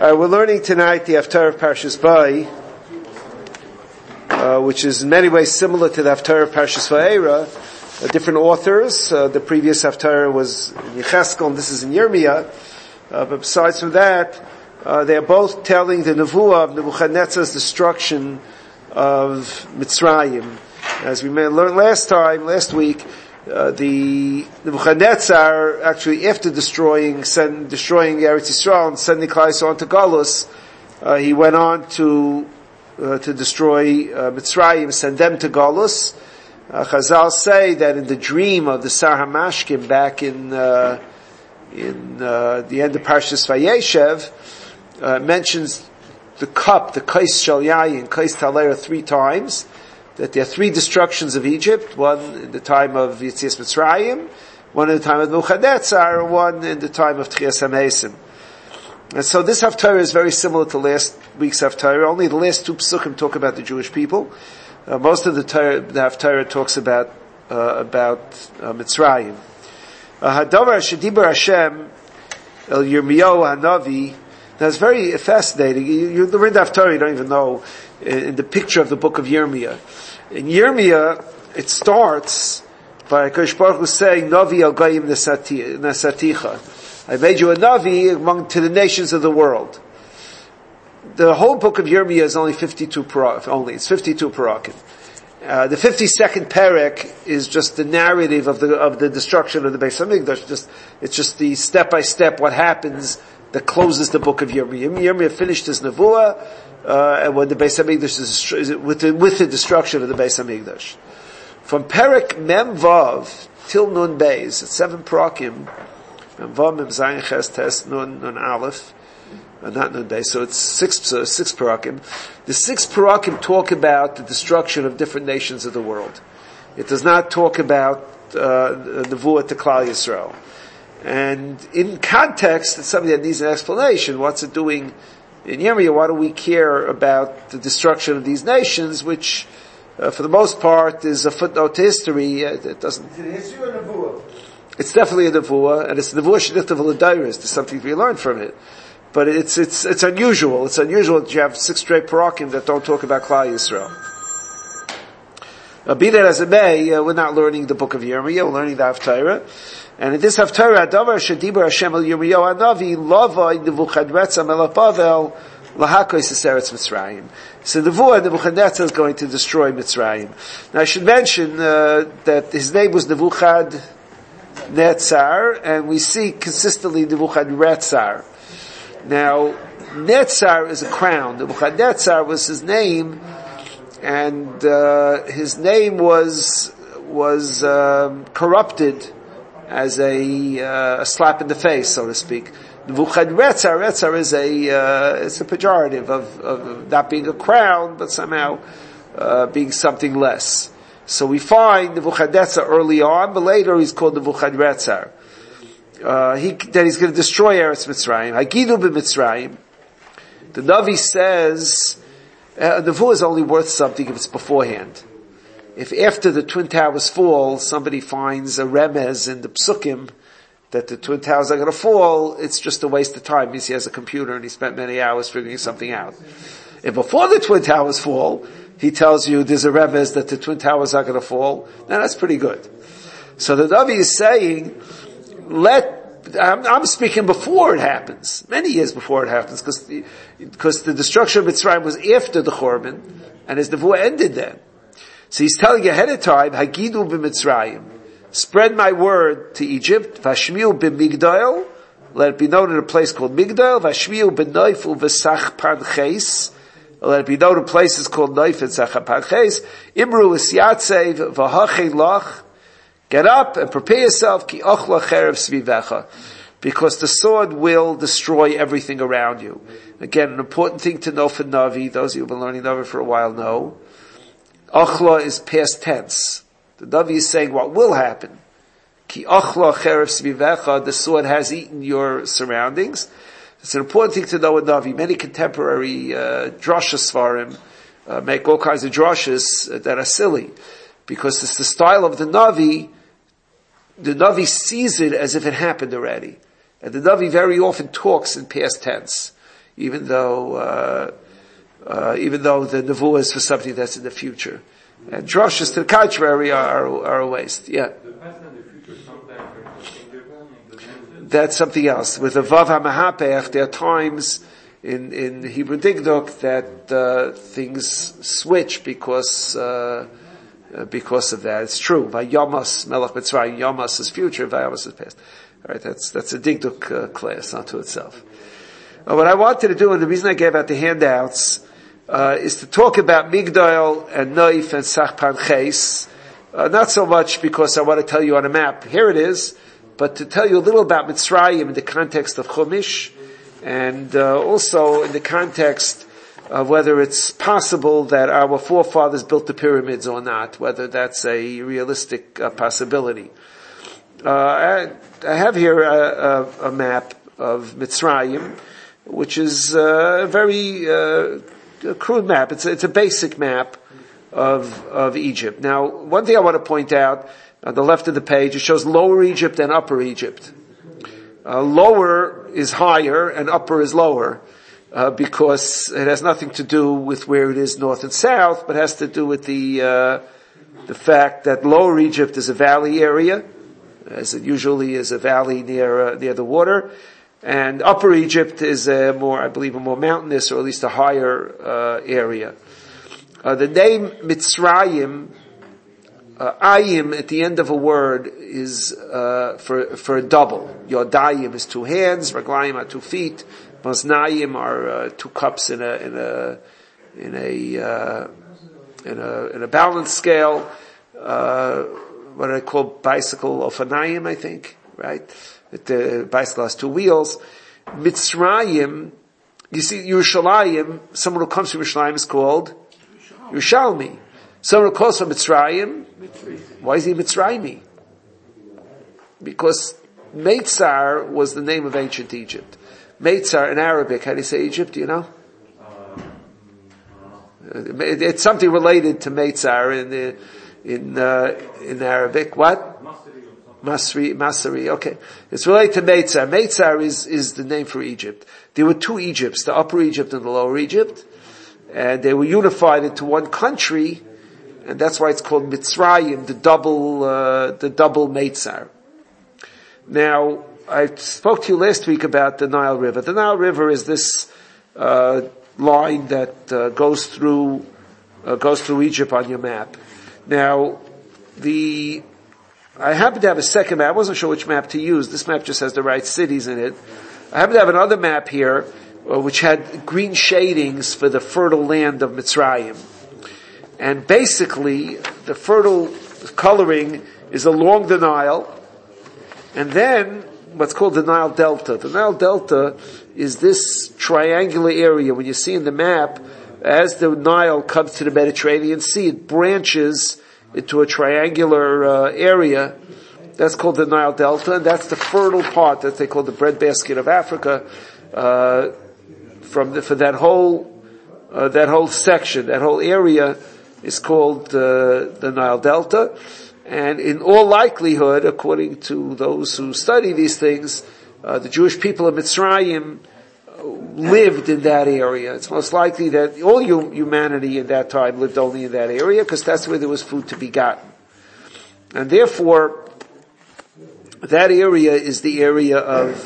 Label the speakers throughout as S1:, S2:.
S1: We're learning tonight the Haftarah of Parshas Bai, which is in many ways similar to the Haftarah of Parshas Va'era. Different authors. The previous Haftarah was in Yecheskel, and this is in Yirmiyah. But besides from that, they are both telling the Nevuah of Nebuchadnezzar's destruction of Mitzrayim. As we learned last week, the Nebuchadnezzar, actually after destroying Eretz Yisrael and sending Klal Yisrael onto Galus, he went on to destroy Mitzrayim, send them to Galus. Chazal say that in the dream of the Sar HaMashkim back in the end of Parshas Vayeshev, mentions the cup, the Kais Shel Yayin, Kais Talera 3 times, that there are 3 destructions of Egypt, one in the time of Yetzias Mitzrayim, one in the time of Nebuchadnezzar, and one in the time of Tchias HaMesim. And so this Haftarah is very similar to last week's Haftarah, only the last 2 Psukim talk about the Jewish people. Most of the Haftarah talks about Mitzrayim. Hadavar Shedibar Hashem El Yirmiyahu Hanavi. That's very fascinating. You read the Haftarah, you don't even know in the picture of the book of Yirmiyah. In Yirmiyah, it starts by Hakadosh Baruch Hu saying, Navi al Goyim Nesaticha. I made you a Navi to the nations of the world. The whole book of Yirmiyah is only 52 parakim. It's 52 parakim. The 52nd parak is just the narrative of the destruction of the Beis Hamikdash. It's just the step by step what happens that closes the book of Yirmiyah. Yirmiyah finished his nevuah, and when the Beis Hamikdash is with the destruction of the Beis Hamikdash. From parak Mem Vav till Nun Beis, it's 7 parakim. Mem Vav, Mem Zayin, Ches, Tes, Nun Aleph. Not Nun Beis, so it's 6 parakim. The 6 parakim talk about the destruction of different nations of the world. It does not talk about nevuah to Klal Yisrael. And in context, it's something that needs an explanation. What's it doing in Yirmiyah? Why do we care about the destruction of these nations, which, for the most part, is a footnote to history? It doesn't.
S2: Is it history or nevuah?
S1: It's definitely a nevuah, and it's nevuah shenichtav l'dairos. There's something to be learned from it. But it's unusual. It's unusual that you have 6 straight parakim that don't talk about Klal Yisrael. Be that as it may, we're not learning the book of Yirmiyah, we're learning the Haftarah. And in this Haftarah, Hadavar Shedibar Hashem El Yirmiyahu Hanavi Lavai Nebuchadnezzar Melech Bavel Lahakois Eretz Mitzrayim. So Nebuchadnezzar is going to destroy Mitzrayim. Now I should mention that his name was Nebuchadnezzar, and we see consistently Nebuchadrezzar. Now, Netzar is a crown. Nebuchadnezzar was his name, and his name was corrupted as a slap in the face, so to speak. Nebuchadrezzar is it's a pejorative of not being a crown, but somehow being something less. So we find Nebuchadnezzar early on, but later he's called Nebuchadrezzar. That he's going to destroy Eretz Mitzrayim. Hagidu b'Mitzrayim. The Navi says, the nevuah is only worth something if it's beforehand. If after the Twin Towers fall, somebody finds a remez in the Psukim that the Twin Towers are going to fall, it's just a waste of time. It means he has a computer and he spent many hours figuring something out. If before the Twin Towers fall, he tells you there's a remez that the Twin Towers are going to fall, then that's pretty good. So the Navi is saying, I'm speaking before it happens, many years before it happens, because the destruction of Mitzrayim was after the Churban, and his nevuah ended then. So he's telling you ahead of time, Hagidu b'Mitzrayim, spread my word to Egypt, Vashmiu b'Migdal, let it be known in a place called Migdal, Vashmiu b'Noif u'v'Sach Panches, let it be known in places called Noif and Sach Panches, Imru Isyatsev v'Hachei Lach, get up and prepare yourself, ki ochla cherev svivecha, because the sword will destroy everything around you. Again, an important thing to know for Navi, those of you who have been learning Navi for a while know, ochla is past tense. The Navi is saying what will happen. Ki ochla cherev svivecha, the sword has eaten your surroundings. It's an important thing to know in Navi. Many contemporary drasha svarim make all kinds of drashas that are silly, because it's the style of the Navi. The Navi sees it as if it happened already. And the Navi very often talks in past tense. even though the nevuah is for something that's in the future. And drushes to the contrary are a waste. Yeah.
S2: The past and the future sometimes are interchangeable in the sentence.
S1: That's something else. With the Vav HaMahapech, there are times in Hebrew Digduk that things switch because of that. It's true. Vayamas Melech Mitzrayim, Yamas is future, Vayamas is past. All right, that's a Digduk class unto itself. What I wanted to do, and the reason I gave out the handouts, is to talk about Migdal and Naif and Sachpan Ches. Not so much because I want to tell you on a map, here it is, but to tell you a little about Mitzrayim in the context of Chumash, and also in the context of whether it's possible that our forefathers built the pyramids or not, whether that's a realistic possibility. I have here a map of Mitzrayim, which is a very crude map. It's a basic map of Egypt. Now, one thing I want to point out, on the left of the page, it shows Lower Egypt and Upper Egypt. Lower is higher and upper is lower, because it has nothing to do with where it is north and south, but has to do with the fact that Lower Egypt is a valley area, as it usually is a valley near the water, and Upper Egypt is a more mountainous, or at least a higher area. The name Mitzrayim, ayim at the end of a word is for a double. Yodayim is 2 hands, Raglayim are 2 feet, Maznayim are 2 cups in a balance scale. What I call bicycle ofanayim, I think, right? The bicycle has 2 wheels. Mitzrayim, you see, Yerushalayim, someone who comes from Yerushalayim is called Yerushalmi. Someone who calls from Mitzrayim, why is he Mitzrayimi? Because Meitzar was the name of ancient Egypt. Meitzar in Arabic, how do you say Egypt, do you know? It's something related to Meitzar in Arabic. What? Masri, okay. It's related to Meitzar. Meitzar is the name for Egypt. There were 2 Egypts, the Upper Egypt and the Lower Egypt, and they were unified into one country, and that's why it's called Mitzrayim, the double Meitzar. Now, I spoke to you last week about the Nile River. The Nile River is this line that goes through Egypt on your map. Now, I happen to have a second map. I wasn't sure which map to use. This map just has the right cities in it. I happen to have another map here, which had green shadings for the fertile land of Mitzrayim. And basically, the fertile coloring is along the Nile, and then what's called the Nile Delta. The Nile Delta is this triangular area. When you see in the map, as the Nile comes to the Mediterranean Sea, it branches into a triangular area. That's called the Nile Delta, and that's the fertile part that they call the breadbasket of Africa. For that whole section, that whole area is called the Nile Delta. And in all likelihood, according to those who study these things, the Jewish people of Mitzrayim lived in that area. It's most likely that all humanity in that time lived only in that area, because that's where there was food to be gotten. And therefore, that area is the area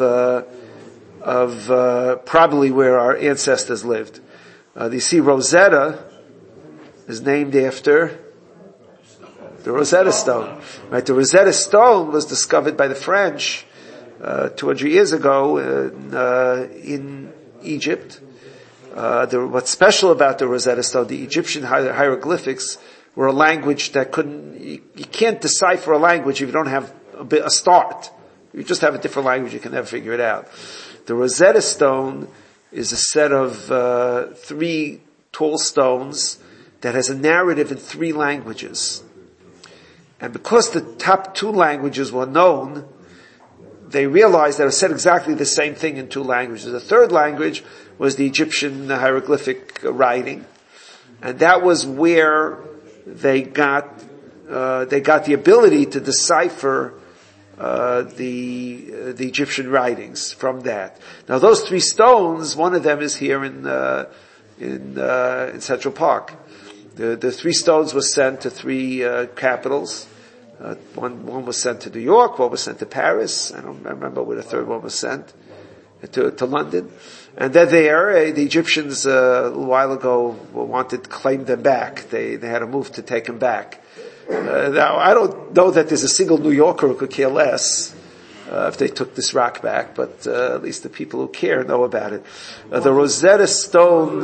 S1: of probably where our ancestors lived. You see, Rosetta is named after the Rosetta Stone. Right? The Rosetta Stone was discovered by the French 200 years ago in Egypt. What's special about the Rosetta Stone, the Egyptian hieroglyphics were a language that you can't decipher a language if you don't have a start. You just have a different language, you can never figure it out. The Rosetta Stone is a set of 3 tall stones that has a narrative in 3 languages. And because the top 2 languages were known, they realized that it said exactly the same thing in 2 languages. The third language was the Egyptian hieroglyphic writing, and that was where they got the ability to decipher the Egyptian writings from that. Now those 3 stones, one of them is here in Central Park. The 3 stones were sent to 3 capitals. One was sent to New York, one was sent to Paris. I don't remember where the third one was sent, to London. And they're there. The Egyptians, a little while ago, wanted to claim them back. They had a move to take them back. Now, I don't know that there's a single New Yorker who could care less if they took this rock back, but at least the people who care know about it. The Rosetta Stone,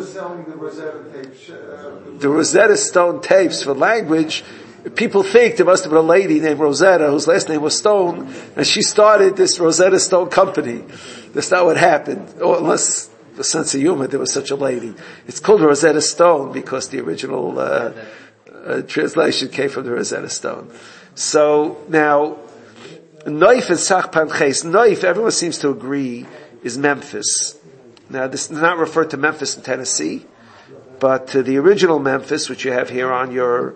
S1: the Rosetta Stone tapes for language. People think there must have been a lady named Rosetta whose last name was Stone, and she started this Rosetta Stone company. That's not what happened, or unless the sense of humor, there was such a lady. It's called Rosetta Stone because the original translation came from the Rosetta Stone. So now, Noif and Sachpan Ches. Noif, everyone seems to agree, is Memphis. Now, this does not refer to Memphis in Tennessee, but to the original Memphis, which you have here on your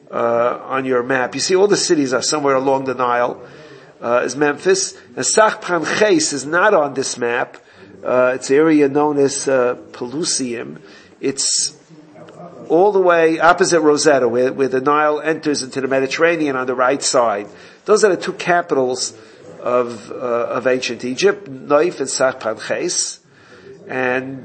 S1: map. You see all the cities are somewhere along the Nile, is Memphis. And Sachpan Ches is not on this map. It's an area known as Pelusium. It's all the way opposite Rosetta, where the Nile enters into the Mediterranean on the right side. Those are the 2 capitals of ancient Egypt, Noif and Sachpan Ches. And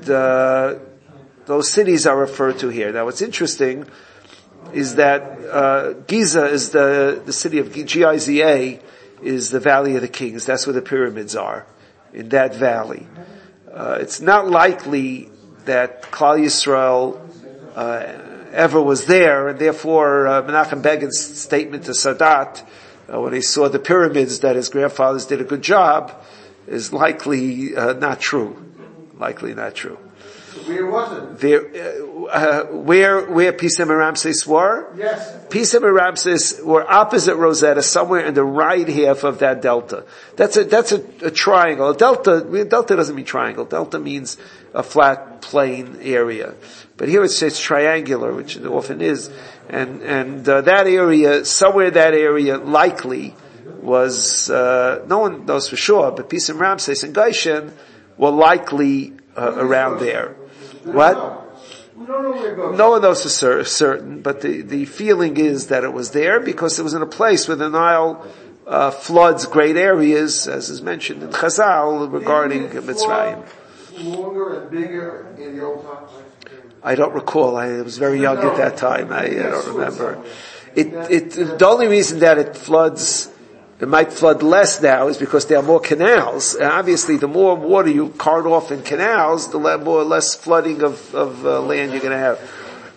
S1: those cities are referred to here. Now what's interesting is that Giza is the city of Giza is the Valley of the Kings. That's where the pyramids are, in that valley. It's not likely that Klal Yisrael ever was there, and therefore Menachem Begin's statement to Sadat when he saw the pyramids that his grandfathers did a good job is likely not true. Likely not true.
S3: Where was it?
S1: There, where Pisum and Ramses were?
S3: Yes.
S1: Pisum and Ramses were opposite Rosetta, somewhere in the right half of that delta. That's a triangle. A delta doesn't mean triangle. Delta means a flat, plain area. But here it says triangular, which it often is. And that area, somewhere in that area, likely was, no one knows for sure, but Pisum, Ramses, and Goshen were likely around there. What?
S3: We don't know where it goes.
S1: No one knows for certain, but the feeling is that it was there because it was in a place where the Nile floods great areas, as is mentioned in Chazal regarding Mitzrayim.
S3: Longer and bigger in the old times?
S1: I don't recall. I was very young at that time. I don't remember. The only reason that it might flood less now is because there are more canals. And obviously, the more water you cart off in canals, the less flooding of land you're going to have.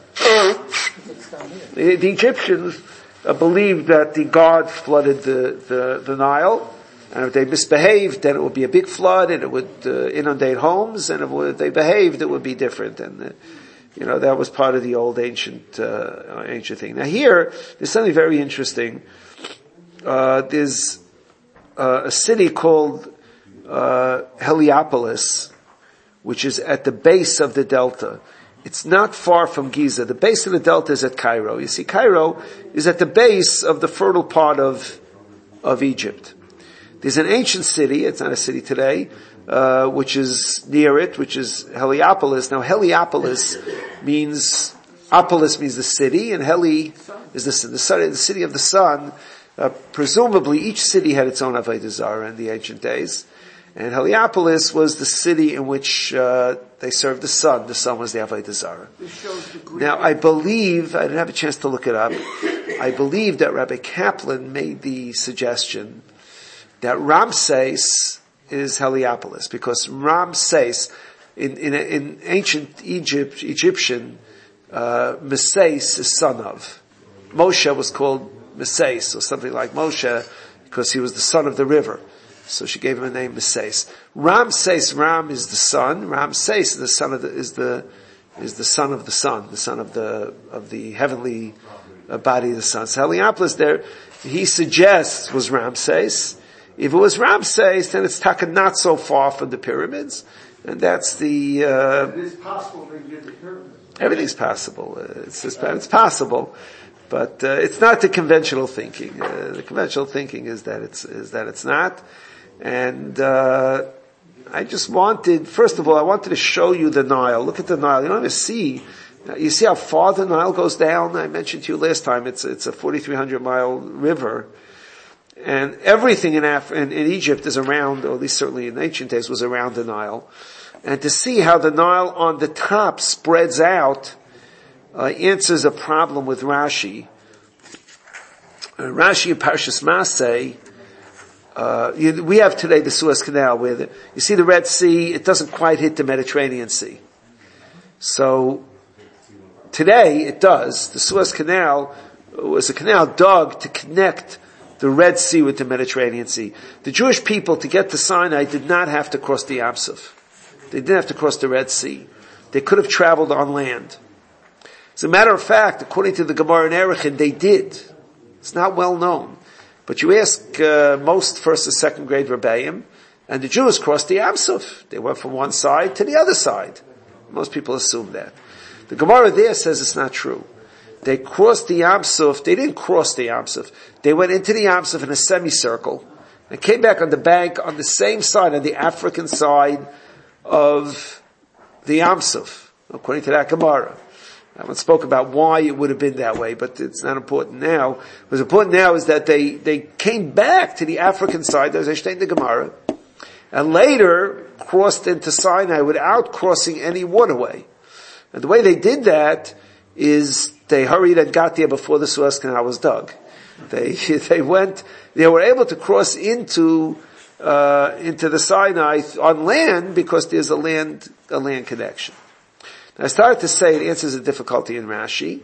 S1: The Egyptians believed that the gods flooded the Nile, and if they misbehaved, then it would be a big flood, and it would inundate homes, and if they behaved, it would be different. And that was part of the old ancient thing. Now here, there's something very interesting. There's a city called Heliopolis, which is at the base of the delta. It's not far from Giza. The base of the delta is at Cairo. You see, Cairo is at the base of the fertile part of Egypt. There's an ancient city, it's not a city today, which is near it, which is Heliopolis. Now Heliopolis means the city, and Heli is the city of the sun. Presumably each city had its own Avodah Zarah in the ancient days. And Heliopolis was the city in which they served the sun. The sun was the Avodah Zarah. Now I didn't have a chance to look it up, I believe that Rabbi Kaplan made the suggestion that Ramses is Heliopolis, because Ramses, in ancient Egyptian, Meses is son of. Moshe was called Meses, or something like Moshe, because he was the son of the river. So she gave him a name, Meses. Ramses, Ram is the son. Ramses is the son of the son of the sun, the son of the heavenly body of the sun. So Heliopolis there, he suggests, was Ramses. If it was Ramses, then it's taka not so far from the pyramids, and that's the.
S3: It is possible they did the pyramids.
S1: Everything's possible. It's possible. But it's not the conventional thinking. The conventional thinking is that it's not. And I just wanted, first of all, I wanted to show you the Nile. Look at the Nile. You don't even see. You see how far the Nile goes down? I mentioned to you last time. It's a 4,300 mile river, and everything in Egypt is around, or at least certainly in ancient days, was around the Nile. And to see how the Nile on the top spreads out answers a problem with Rashi. Rashi in Parshas Masei, we have today the Suez Canal where you see the Red Sea, it doesn't quite hit the Mediterranean Sea. So today it does. The Suez Canal was a canal dug to connect the Red Sea with the Mediterranean Sea. The Jewish people, to get to Sinai, did not have to cross the Yam Suf. They didn't have to cross the Red Sea. They could have traveled on land. As a matter of fact, according to the Gemara in Erechin, they did. It's not well known. But you ask most first and second grade Rebbeim, and the Jews crossed the Yam Suf. They went from one side to the other side. Most people assume that. The Gemara there says it's not true. They crossed the Yam Suf. They didn't cross the Yam Suf. They went into the Yam Suf in a semicircle and came back on the bank on the same side, on the African side of the Yam Suf, according to that Gemara. I haven't spoke about why it would have been that way, but it's not important now. What's important now is that they came back to the African side, as I state in the Gemara, and later crossed into Sinai without crossing any waterway. And the way they did that is they hurried and got there before the Suez Canal was dug. They were able to cross into the Sinai on land because there's a land connection. Now, I started to say it answers a difficulty in Rashi.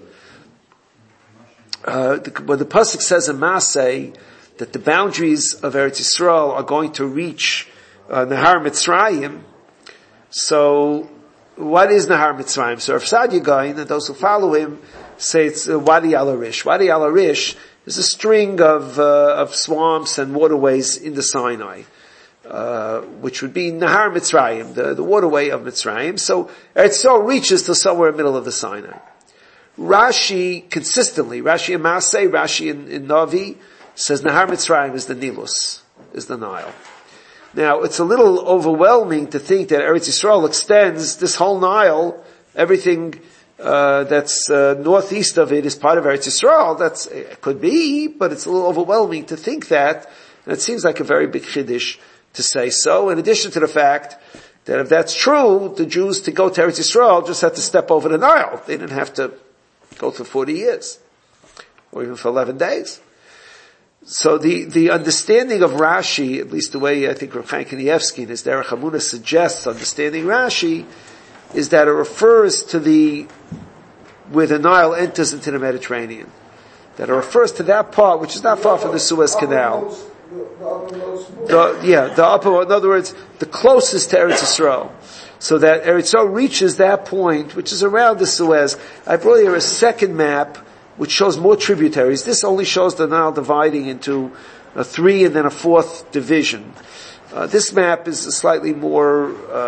S1: When the pasuk says in Masei that the boundaries of Eretz Yisrael are going to reach Nahar Mitzrayim, so what is Nahar Mitzrayim? So Rav Sadia Gaon and those who follow him say it's Wadi Al-Arish. Wadi Al-Arish is a string of swamps and waterways in the Sinai, which would be Nahar Mitzrayim, the waterway of Mitzrayim. So Eretz Yisrael reaches to somewhere in the middle of the Sinai. Rashi consistently, Rashi in Masei, Rashi in Navi, says Nahar Mitzrayim is the Nilus, is the Nile. Now, it's a little overwhelming to think that Eretz Yisrael extends this whole Nile, everything that's northeast of it is part of Eretz Yisrael. It could be, but it's a little overwhelming to think that, and it seems like a very big chiddush to say so, in addition to the fact that if that's true, the Jews to go to Eretz Yisrael just had to step over the Nile. They didn't have to go for 40 years, or even for 11 days. So the understanding of Rashi, at least the way I think Rav Chaim Kanievsky in his Derech Hamunah suggests understanding Rashi, is that it refers to where the Nile enters into the Mediterranean. That it refers to that part which is not far from the Suez Canal. The upper, in other words, the closest to Eretz Yisrael. So that Eretz Yisrael reaches that point, which is around the Suez. I brought here a second map, which shows more tributaries. This only shows the Nile dividing into a 3 and then a 4th division. This map is slightly more,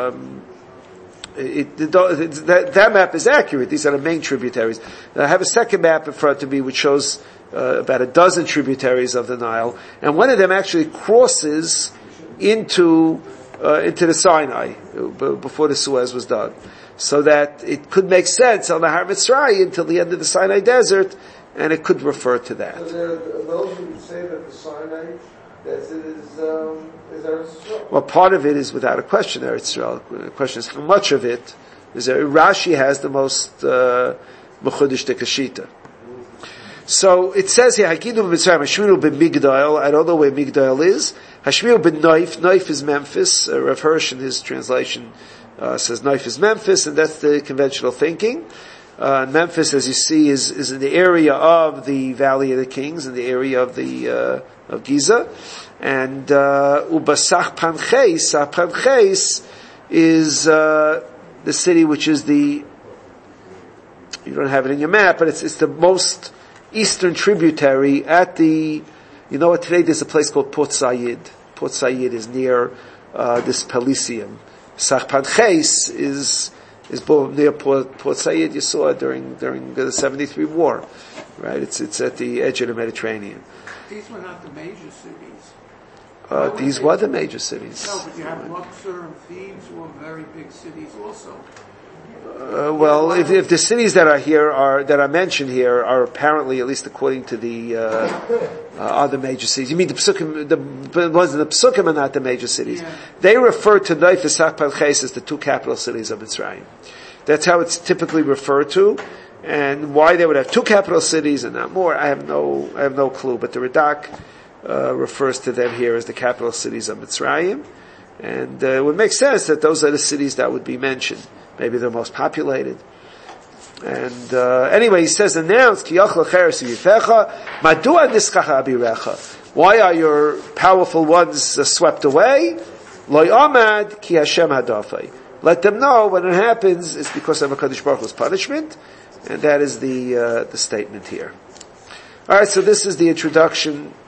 S1: that map is accurate. These are the main tributaries. I have a second map in front of me which shows about a dozen tributaries of the Nile, and one of them actually crosses into the Sinai before the Suez was dug. So that it could make sense on the Har Mitzrayim until the end of the Sinai desert, and it could refer to that.
S3: So there are those who would say that the Sinai, is Eretz Yisrael.
S1: Well, part of it is without a question Eretz Yisrael. The question is how much of it is there. Rashi has the most Mechudesh de Kashita. So it says here, Hakidu b'Mitzrayim, Hashmiru b'Migdal. I don't know where Migdal is. Hashmiru b'Noif. Noif is Memphis. Rav Hirsch in his translation says Noif is Memphis, and that's the conventional thinking. Memphis, as you see, is in the area of the Valley of the Kings, in the area of of Giza. And Ubasach Panches is the city which is you don't have it in your map, but it's the most eastern tributary at you know what, today there's a place called Port Said. Port Said is near this Pelisium. Sachpanches is near Port Said. You saw it during the 73 war. right? It's at the edge of the Mediterranean.
S4: These were not the major cities.
S1: These were the major cities.
S4: No, but you have Luxor and Thebes were very big cities also.
S1: Well, if the cities that are mentioned here are apparently, at least according to the other major cities. You mean the Psukim? The ones in the Psukim are not the major cities.
S4: Yeah.
S1: They refer to Neifis Achpalches as the two capital cities of Mitzrayim. That's how it's typically referred to, and why they would have two capital cities and not more, I have no clue. But the Radak refers to them here as the capital cities of Mitzrayim, and it would make sense that those are the cities that would be mentioned. Maybe they're most populated. And anyway, he says, announced, why are your powerful ones swept away? Let them know when it happens, it's because of HaKadosh Baruch Hu's punishment, and that is the statement here. Alright, so this is the introduction